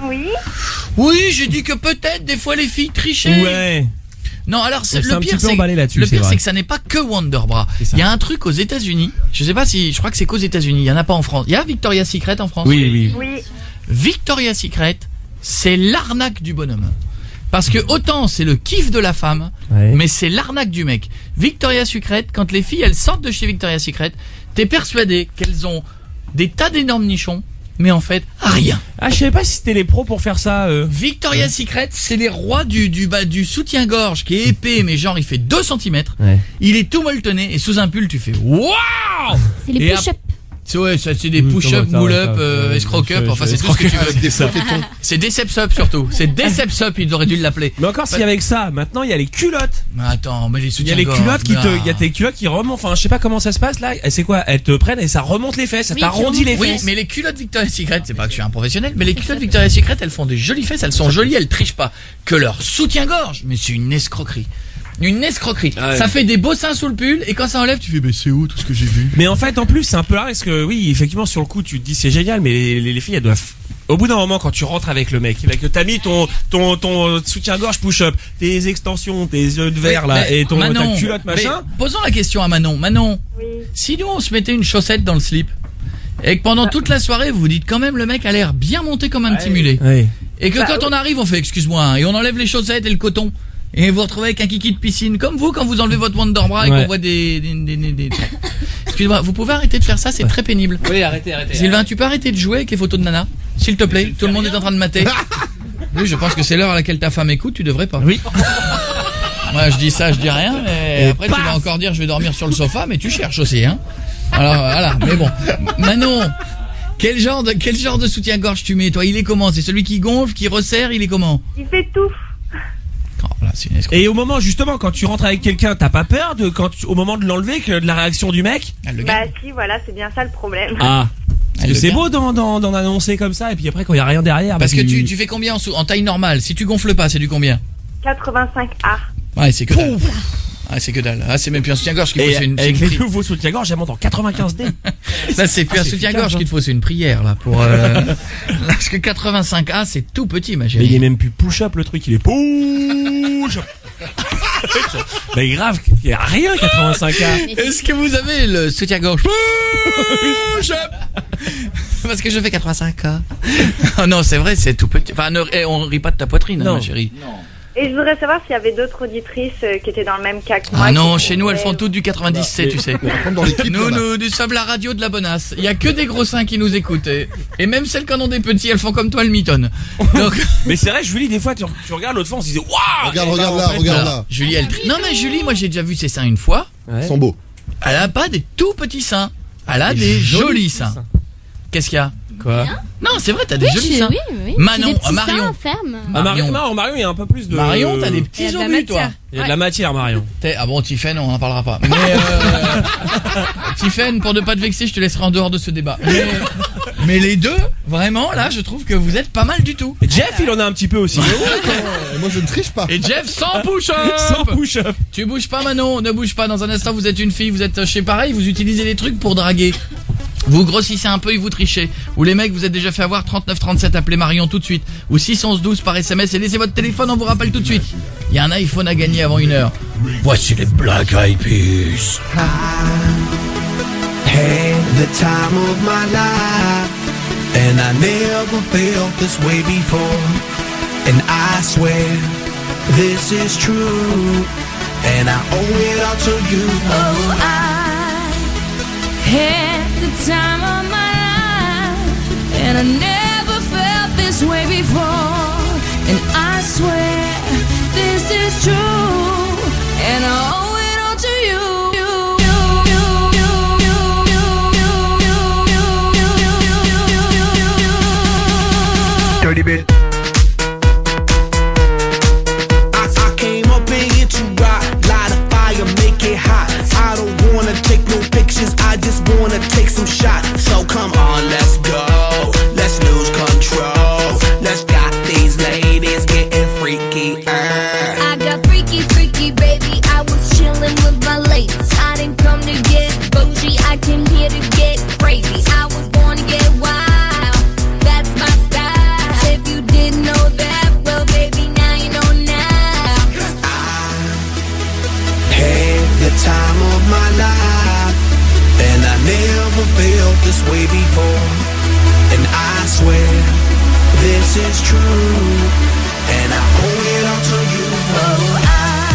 Oui. Oui, j'ai dit que peut-être des fois les filles trichaient. Ouais. Non, alors On s'est le un pire, petit peu c'est emballé là-dessus, le c'est pire, vrai. c'est que ça n'est pas que Wonderbra. C'est ça. Il y a un truc aux États-Unis. Je sais pas si, je crois que c'est qu'aux États-Unis. Il y en a pas en France. Il y a Victoria's Secret en France. Oui. Oui. Victoria's Secret, c'est l'arnaque du bonhomme. Parce que autant c'est le kiff de la femme, Ouais. mais c'est l'arnaque du mec. Victoria's Secret, quand les filles elles sortent de chez Victoria's Secret, t'es persuadé qu'elles ont des tas d'énormes nichons, mais en fait rien. Ah, je savais pas si c'était les pros pour faire ça. Victoria's Secret, c'est les rois du soutien-gorge qui est épais, mais genre il fait 2 cm. Ouais. Il est tout molletonné et sous un pull tu fais waouh. C'est les Et push-up. Ouais, ça c'est des push-up, pull-up, escroc-up, enfin c'est tout ce que tu veux. C'est Decepsup surtout. C'est Decepsup, ils auraient dû l'appeler. Mais encore, s'il y avait que ça, maintenant il y a les culottes. Mais attends, mais les Il y a les soutiens-gorge. culottes il y a des culottes qui remontent. Enfin, je sais pas comment ça se passe là. Et c'est quoi? Elles te prennent et ça remonte les fesses, ça Oui, t'arrondit les Oui, fesses. mais les culottes Victoria's Secret, c'est pas que je suis un professionnel, mais les culottes Victoria's Secret, elles font des jolies fesses, elles sont jolies, elles trichent pas. Que leur soutien-gorge, mais c'est une escroquerie. Une escroquerie. Ah ouais. Ça fait des beaux seins sous le pull et quand ça enlève, tu fais, mais c'est où tout ce que j'ai vu? Mais en fait, en plus, c'est un peu là parce que oui, effectivement, sur le coup, tu te dis c'est génial, mais les filles, elles doivent. Au bout d'un moment, quand tu rentres avec le mec, que t'as mis ton soutien-gorge push-up, tes extensions, tes yeux de verre là, Mais et ta Manon, culotte machin. mais posons la question à Manon. Manon, si nous on se mettait une chaussette dans le slip et que pendant toute la soirée vous vous dites quand même le mec a l'air bien monté comme un petit mulet, Ouais. et que quand on arrive on fait excuse-moi hein, et on enlève les chaussettes et le coton et vous retrouvez avec un kiki de piscine comme vous quand vous enlevez votre Wonderbra et Ouais. qu'on voit des... Excusez-moi, vous pouvez arrêter de faire ça, c'est très pénible. Oui, arrêtez. Sylvain, tu peux arrêter de jouer avec les photos de Nana, s'il te plaît. Tout le monde est en train de mater. Oui, je pense que c'est l'heure à laquelle ta femme écoute, tu devrais pas. Oui. Moi, je dis ça, je dis rien, mais après tu vas encore dire je vais dormir sur le sofa, mais tu cherches aussi, hein. Alors voilà, mais bon. Manon, quel genre de soutien-gorge tu mets, toi? Il est comment? C'est celui qui gonfle, qui resserre, il est comment? Il fait tout. Oh, là, c'est une escroquerie. Et au moment justement quand tu rentres avec quelqu'un, t'as pas peur au moment de l'enlever que de la réaction du mec? Ah, le Bah gars. si, voilà, c'est bien ça le problème. Ah. Parce le que c'est gars. beau d'en annoncer comme ça et puis après quand il y a rien derrière. Parce bah, que tu fais combien en taille normale? Si tu gonfles pas, c'est du combien? 85A. Ouais, c'est que dalle. Ah, c'est que dalle. Ah, c'est même plus un soutien-gorge qu'il faut, Et c'est une avec les pri- nouveaux soutiens-gorge, elles montent en 95D. Là, c'est plus un c'est soutien-gorge efficace, qu'il te faut, c'est une prière, là, pour, parce que 85A, c'est tout petit, ma Mais chérie. il est même plus push-up le truc, il est push-up. Mais grave, il y a rien 85K. Est-ce que vous avez le soutien-gorge? Parce que je fais 85A. Oh non, c'est vrai, c'est tout petit. Enfin, on rit pas de ta poitrine, hein, Non. ma chérie. Et je voudrais savoir s'il y avait d'autres auditrices qui étaient dans le même cas que moi. Ah non, qui chez nous, elles font pouvaient- toutes du 90C, tu sais. Nous sommes la radio de la bonasse. Il y a que des gros seins qui nous écoutent. Et même celles qui en ont des petits, elles font comme toi, le mitonne. Donc, Mais c'est vrai, Julie, des fois, tu regardes l'autre fois, on se disait, waouh! Regarde là, regarde là. Julie, non mais Julie, moi j'ai déjà vu ses seins une fois. Ils sont beaux. Elle a pas des tout petits seins. Elle a des jolis seins. Qu'est-ce qu'il y a? Quoi? Non, c'est vrai, t'as des jolis seins. Oui. Manon, J'ai des petits Marion. seins fermes. Ah, Marion, il y a un peu plus de. Marion, t'as des Il y petits a de la obus, toi. matière. Il y a de la matière, Marion. Ah bon, Tiffen, on en parlera pas. Mais Tiffen, pour ne pas te vexer, je te laisserai en dehors de ce débat. Mais les deux, vraiment, là, je trouve que vous êtes pas mal du tout. Et Jeff, il en a un petit peu aussi. Et moi je ne triche pas. Et Jeff, sans push-up. Sans push-up. Tu bouges pas, Manon, ne bouge pas. Dans un instant, vous êtes une fille, vous êtes chez pareil, vous utilisez des trucs pour draguer. Vous grossissez un peu et vous trichez. Ou les mecs, vous êtes déjà fait avoir 3937, appelez Marion tout de suite. Ou 61112 par SMS et laissez votre téléphone, on vous rappelle tout de suite. Il y a un iPhone à gagner avant 1h. Voici les Black Eyed Peas. Had the time of my life, and I never felt this way before. And I swear this is true, and I owe it all to you. Oh, I had the time of my life, and I never felt this way before. And I swear this is true, and I owe it all to you. Dirty bit. I came up in here to rock, light a fire, make it hot. I don't wanna take no pictures, I just wanna take some shots. So come on, let's go, let's lose control. Let's got these ladies getting freaky. I got freaky, freaky, baby. I was chilling with my ladies. I didn't come to get bougie, I came here to get crazy. I was born to get wild, that's my style. If you did this is true, and I owe it all to you. Oh, I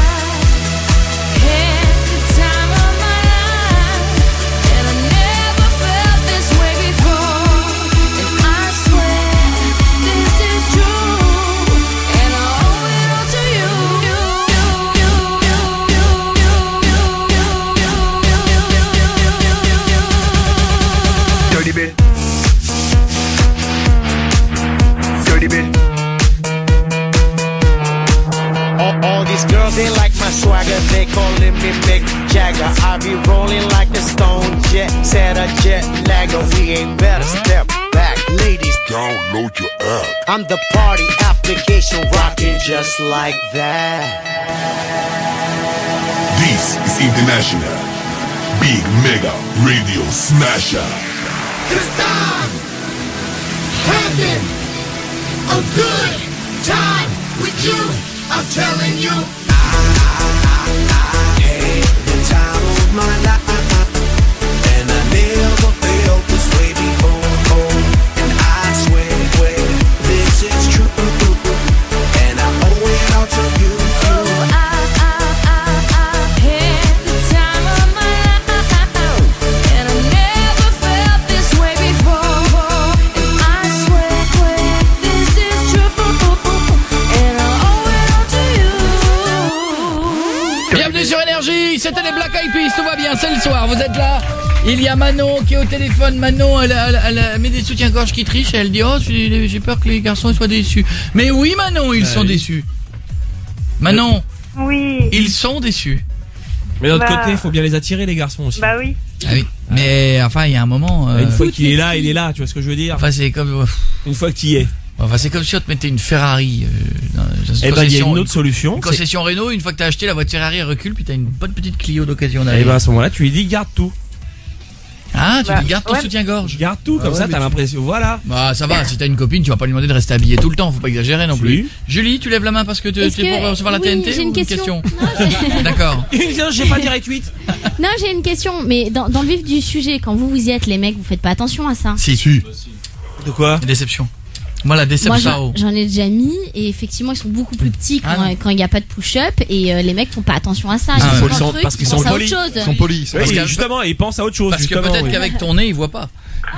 had the time of my life, and I never felt this way before. And I swear this is true, and I owe it all to you. Dirty bit. Dirty bit. All these girls, they like my swagger, they calling me Mick Jagger. I be rolling like the Stone Jet, set a jet lagger. We ain't better step back, ladies. Download your app. I'm the party application rocking just like that. This is International Big Mega Radio Smasher. Cause I'm having a good time with you. I'm telling you. I had the time of my life, and I never felt this way before. And I swear this is true, and I owe it all to you. Oh, I had the time of my life, and I never felt this way before. And I swear this is true, and I owe it all to you. Bienvenue sur Énergie, c'était les Black Eyed Peas, tout va bien, c'est le soir, vous êtes là. Il y a Manon qui est au téléphone. Manon, elle met des soutiens-gorge qui trichent et elle dit « Oh, j'ai peur que les garçons soient déçus. » Mais oui Manon, ils sont déçus. Manon, Oui. ils sont déçus. Mais d'un autre Bah. côté, il faut bien les attirer, les garçons aussi. Bah oui. Ah oui, mais enfin il y a un moment... Une fois qu'il est là, il est là, tu vois ce que je veux dire. Enfin c'est comme... Une fois que tu y es. Enfin c'est comme si on te mettait une Ferrari dans une Eh ben, il y a concession- une autre solution. Une concession Renault, une fois que t'as acheté la voiture Ferrari, elle recule, puis t'as une bonne petite Clio d'occasion Et derrière. ben à ce moment-là, tu lui dis garde tout. Ah, tu Bah, lui gardes ton ouais. soutien-gorge. Garde tout, comme ça t'as l'impression. Voilà. Bah ça va, si t'as une copine, tu vas pas lui demander de rester habillée tout le temps, faut pas exagérer non plus. Si. Julie, tu lèves la main parce que tu Est-ce es pour que- recevoir la oui, TNT j'ai ou une question. Non, D'accord. J'ai pas direct 8. Non, j'ai une question, mais dans le vif du sujet, quand vous y êtes, les mecs, vous faites pas attention à ça. Si. De quoi? Déception. Moi la Moi, déception. j'en ai déjà mis, et effectivement, ils sont beaucoup plus petits Ah, non. quand il n'y a pas de push-up, et les mecs font pas attention à ça. Ah, Ils ouais. font un truc, parce qu'ils ils sont pensent à polis. autre chose. Ils sont polis. Oui, que- justement, ils pensent à autre chose. Parce que justement, peut-être oui. qu'avec ton nez, il voit pas.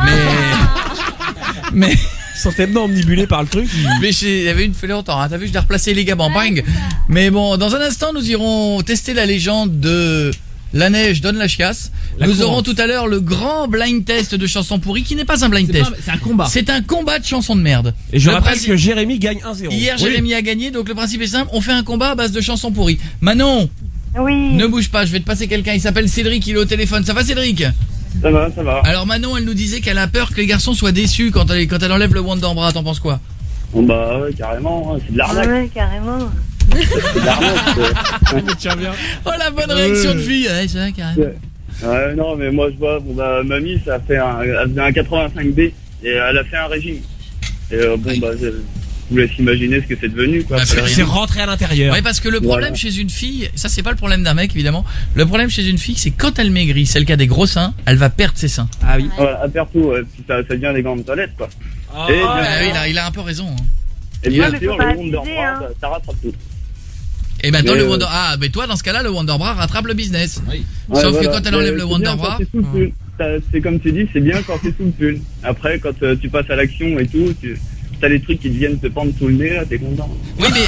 Mais Ils sont tellement omnibulés par le truc. il y avait une fait longtemps, hein. T'as vu, je l'ai replacé les gamins, bang. Mais bon, dans un instant, nous irons tester la légende de La neige donne la chiasse. Nous aurons tout à l'heure le grand blind test de chansons pourries qui n'est pas un blind test. C'est un combat. C'est un combat de chansons de merde. Et je Le rappelle principe- que Jérémy gagne 1-0. Hier, Oui. Jérémy a gagné, donc le principe est simple. On fait un combat à base de chansons pourries. Manon, Oui. ne bouge pas, je vais te passer quelqu'un. Il s'appelle Cédric, il est au téléphone. Ça va, Cédric? Ça va, ça va. Alors Manon, elle nous disait qu'elle a peur que les garçons soient déçus quand elle enlève le Wonder Bra. T'en penses quoi? Bon bah ouais, carrément, hein, c'est de l'arnaque. Ouais, carrément. C'est de l'arnaque. Tiens bien. Oh la bonne réaction de fille. Ouais, c'est vrai, carrément. Ouais, non, mais moi je vois, bon bah mamie, ça a fait elle faisait un 85B et elle a fait un régime. Et bon bah je vous laisse imaginer ce que c'est devenu quoi. Bah, C'est rentré à l'intérieur. Oui, parce que le problème chez une fille, ça c'est pas le problème d'un mec évidemment. Le problème chez une fille, c'est quand elle maigrit, celle qui a des gros seins, elle va perdre ses seins. Ah oui. Voilà, à perdre tout, puis ça devient des grandes toilettes quoi. Et bien Ah, sûr, il a un peu raison. Hein. et bien mais sûr, faut pas le Wonder abuser, Bra, hein. ça rattrape tout. Et maintenant Mais, le Wonder mais toi dans ce cas-là le Wonder Bra rattrape le business. Oui. Ouais, Sauf voilà. que quand elle enlève Mais le c'est Wonder bien Bra, quand c'est sous le pull. C'est comme tu dis, c'est bien quand c'est sous le pull. Après, quand tu passes à l'action et tout, t'as les trucs qui viennent te pendre sous le nez, là, t'es content. oui mais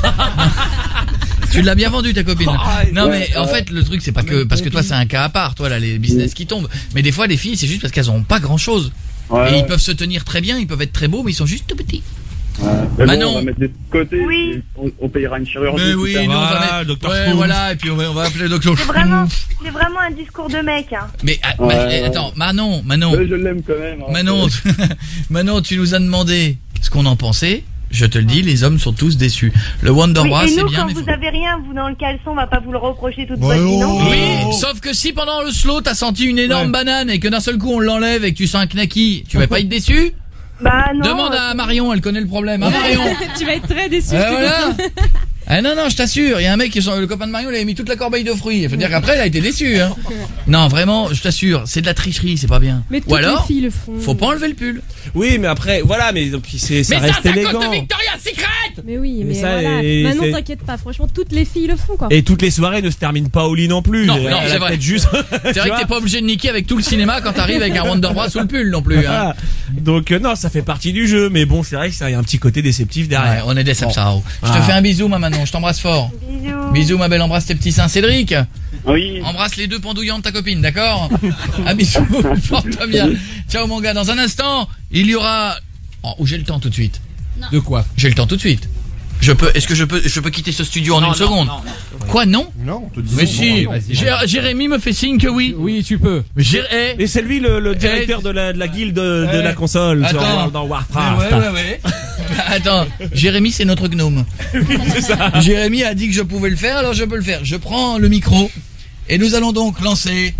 tu l'as bien vendu ta copine. Non mais en fait le truc c'est pas que parce que toi c'est un cas à part, toi là les business qui tombent. Mais des fois les filles c'est juste parce qu'elles ont pas grand chose. Ouais, Et ils peuvent se tenir très bien, ils peuvent être très beaux mais ils sont juste tout petits. Mais Manon. bon, on va mettre de côté, Oui. et on payera une chirurgie. Mais tout oui, ça. nous, on va Voilà, mettre- Dr. ouais, Spoon. voilà, et puis on va appeler le docteur. C'est vraiment un discours de mec, hein. Mais Ouais. attends, Manon, Ouais, je l'aime quand même. hein. Manon, Manon, tu nous as demandé ce qu'on en pensait. Je te le dis, les hommes sont tous déçus. Le Wonder Oui, Bra, et c'est nous, bien, quand mais vous faut- avez rien, vous dans le caleçon, on va pas vous le reprocher toute Ouais, votre vie, oh. non? Oui, sauf que si pendant le slow t'as senti une énorme banane et que d'un seul coup on l'enlève et que tu sens un knacky, tu vas pas être déçu? Bah non. Demande à Marion, elle connaît le problème. Hein, Marion? Tu vas être très déçu. Voilà. Ah non, je t'assure, il y a un mec, le copain de Marion, il avait mis toute la corbeille de fruits. Il faut dire qu'après, il a été déçu. Hein. Non, vraiment, je t'assure, c'est de la tricherie, c'est pas bien. Mais toutes Ou alors, les filles le font. faut pas enlever le pull. Oui, mais après, voilà, mais donc, ça reste élégant. de Victoria's Secret. Mais oui, mais ça, voilà. et Maintenant, c'est- t'inquiète pas, franchement, toutes les filles le font, quoi. Et toutes les soirées ne se terminent pas au lit non plus. Non, Elle c'est a vrai. peut-être juste. C'est vrai que t'es pas obligé de niquer avec tout le cinéma quand t'arrives avec un Wonderbra sous le pull non plus. Hein. Voilà. Donc non, ça fait partie du jeu, mais bon, c'est vrai que ça y a un petit côté déceptif derrière. Ouais, on est des Sapsaro. Je te Ah. fais un bisou, ma Manon, je t'embrasse fort. Bisous, ma belle, embrasse tes petits seins. Cédric, Oui. embrasse les deux pendouillants de ta copine, d'accord? Un bisou, porte-toi bien. Ciao, mon gars. Dans un instant, il y aura... Oh, j'ai le temps tout de suite. De quoi? J'ai le temps tout de suite. Est-ce que je peux quitter ce studio en une seconde? Quoi, non? Non, on te dit. Mais si, Jérémy me fait signe que oui. Oui, tu peux. Et c'est lui le directeur de la guilde de la console Attends. dans Warcraft. Ouais. Attends, Jérémy, c'est notre gnome. C'est ça. Jérémy a dit que je pouvais le faire, alors je peux le faire. Je prends le micro et nous allons donc lancer...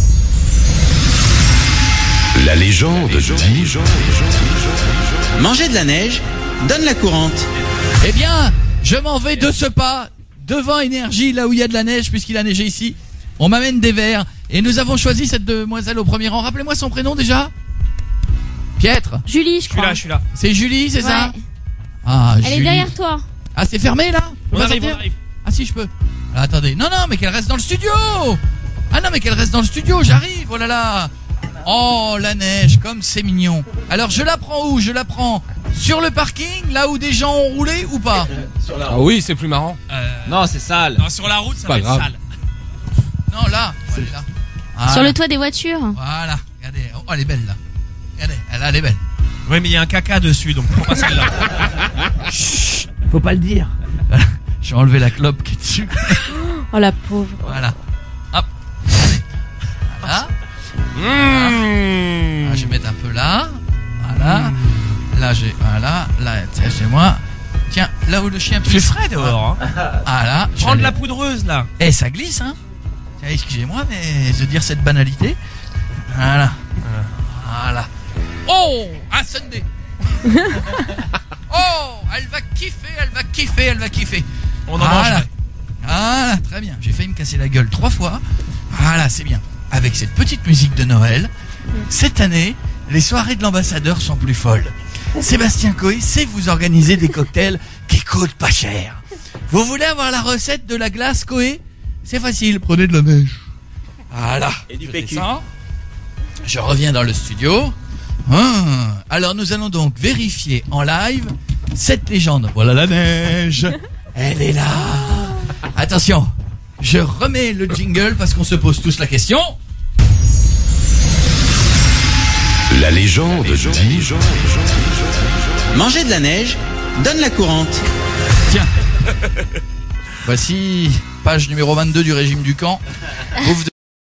La légende dit... Manger de la neige donne la courante. Eh bien, je m'en vais de ce pas, devant Énergie, là où il y a de la neige, puisqu'il a neigé ici. On m'amène des verres, et nous avons choisi cette demoiselle au premier rang. Rappelez-moi son prénom déjà. Pietre. Julie, je crois. Je suis là. C'est Julie, c'est ça? Ouais. Ah, Elle est Julie. derrière toi. Ah, c'est fermé là? On va arrive. sortir Ah si, je peux. Ah, attendez. Non, mais qu'elle reste dans le studio. Ah non, mais qu'elle reste dans le studio, j'arrive. Oh là là. Oh, la neige, comme c'est mignon. Alors, je la prends où? Je la prends sur le parking, là où des gens ont roulé ou pas? Ah oui, c'est plus marrant. Non, c'est sale. Non, sur la route, ça Pas va être grave. sale. Non, là. Elle est là. Voilà. Sur le toit des voitures. Voilà. Regardez. Oh, elle est belle là. Regardez, elle est belle. Oui, mais il y a un caca dessus, donc prends pas celle-là. Chut, faut pas le dire. Je vais enlever la clope qui est dessus. Oh, la pauvre. Voilà. Hop. Voilà. Ah, je vais mettre un peu là. Voilà. Là, voilà. Là, tiens, chez moi. Tiens, là où le chien Il fait frais dehors. Hein. Ah là. Prends de la poudreuse là. Eh, ça glisse, hein. Tiens, excusez-moi, mais de dire cette banalité. Voilà. Voilà. Oh, un Sunday. Oh, elle va kiffer. On en mange. Voilà, très bien. J'ai failli me casser la gueule 3 fois. Voilà, c'est bien. Avec cette petite musique de Noël, cette année, les soirées de l'ambassadeur sont plus folles. Sébastien Coé sait vous organiser des cocktails qui coûtent pas cher. Vous voulez avoir la recette de la glace Coé? C'est facile, prenez de la neige. Voilà. Et du Je fais PQ. ça. Je reviens dans le studio. Alors nous allons donc vérifier en live cette légende. Voilà la neige. Elle est là. Attention, je remets le jingle parce qu'on se pose tous la question. La légende dit... Manger de la neige donne la courante. Tiens. Voici page numéro 22 du régime du camp. Bouffe de